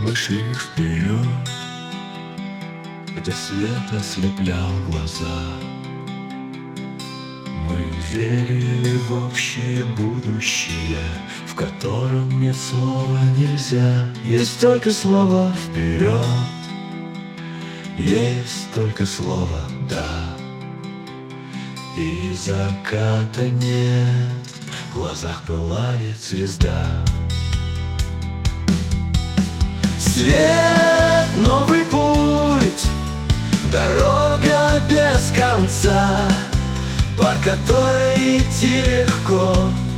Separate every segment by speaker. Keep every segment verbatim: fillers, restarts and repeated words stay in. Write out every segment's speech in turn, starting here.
Speaker 1: шли вперед, где свет ослеплял глаза. Мы верили в общее будущее, в котором нет слова «нельзя». Есть только слово «вперед», есть только слово «да». И заката нет, в глазах пылает звезда. Свет, новый путь, дорога без конца, по которой идти легко,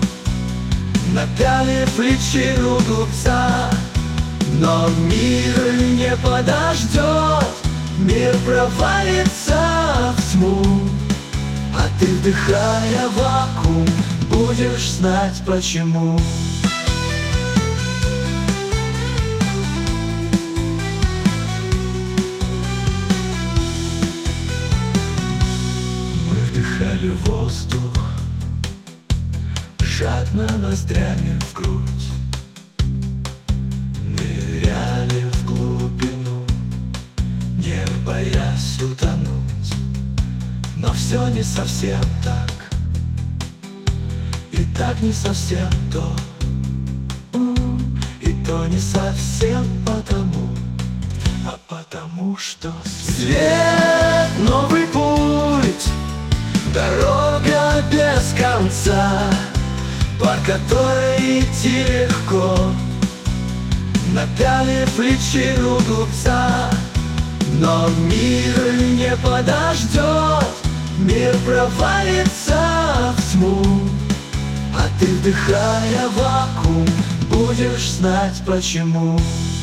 Speaker 1: напялив личину глупца. Но мир не подождет, мир провалится в тьму, а ты, вдыхая вакуум, будешь знать почему. Мы вдыхали воздух, жадно ноздрями в грудь, ныряли в глубину, не боясь утонуть. Но все не совсем так, и так не совсем то, и то не совсем потому, а потому что свет, новый путь, дорога без конца, по которой идти легко, напялив личину глупца. Но мир не подождет, мир провалится в тьму, а ты, вдыхая вакуум, будешь знать почему.